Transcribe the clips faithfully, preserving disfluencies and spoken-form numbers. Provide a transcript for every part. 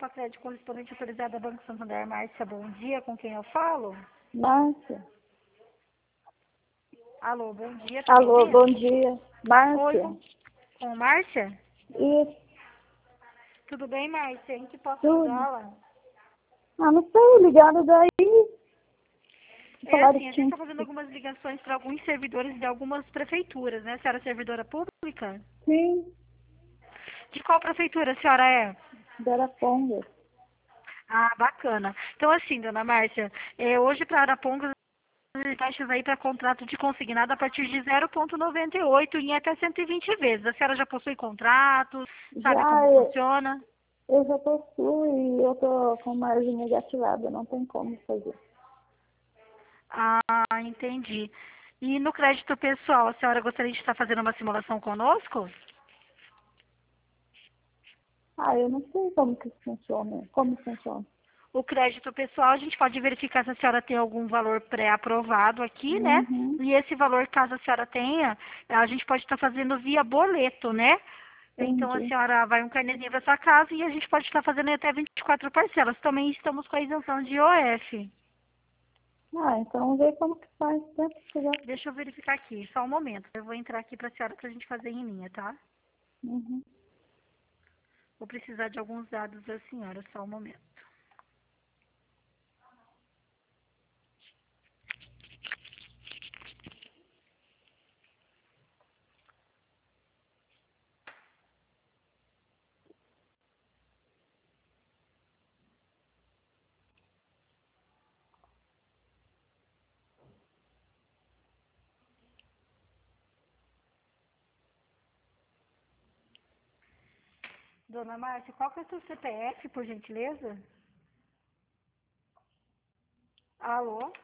Copa Crédito correspondente autorizada Banco Santander. Márcia, bom dia. Com quem eu falo? Márcia. Alô, bom dia. Tá me Alô, ouvindo? bom dia. Oi, Márcia. com, com Márcia? Isso, Tudo bem, Márcia? Em que posso tudo. ajudá-la? Ah, não sei, ligado daí. É Falaram assim, a que gente tinha está fazendo que... algumas ligações para alguns servidores de algumas prefeituras, né? A senhora é servidora pública? Sim, De qual prefeitura a senhora é? Daraponga. Ah, bacana. Então, assim, dona Márcia, é, hoje para Arapongas, as taxas aí para contrato de consignado a partir de zero vírgula noventa e oito em até cento e vinte vezes. A senhora já possui contratos, sabe Já como eu, funciona? eu já possuo e eu tô com margem negativada, não tem como fazer. Ah, entendi. E no crédito pessoal, a senhora gostaria de estar fazendo uma simulação conosco? Ah, eu não sei como que funciona. Como funciona? O crédito pessoal, a gente pode verificar se a senhora tem algum valor pré-aprovado aqui, né? Uhum, E esse valor, caso a senhora tenha, a gente pode estar fazendo via boleto, né? Então a entendi. senhora vai um carnezinho para sua casa e a gente pode estar fazendo em até vinte e quatro parcelas. Também estamos com a isenção de I O F. Ah, então vê como que faz, né? Chegar. Deixa eu verificar aqui, só um momento. Eu vou entrar aqui para a senhora para a gente fazer em linha, tá? Uhum. Vou precisar de alguns dados da senhora, só um momento. Dona Márcia, qual que é o seu C P F, por gentileza? Alô?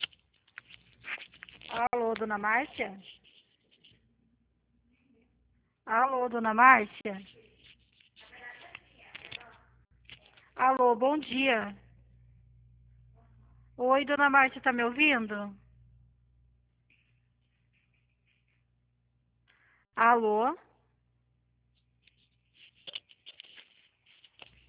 Alô, dona Márcia? Alô, dona Márcia? Alô, bom dia. Oi, dona Márcia, tá me ouvindo? Alô?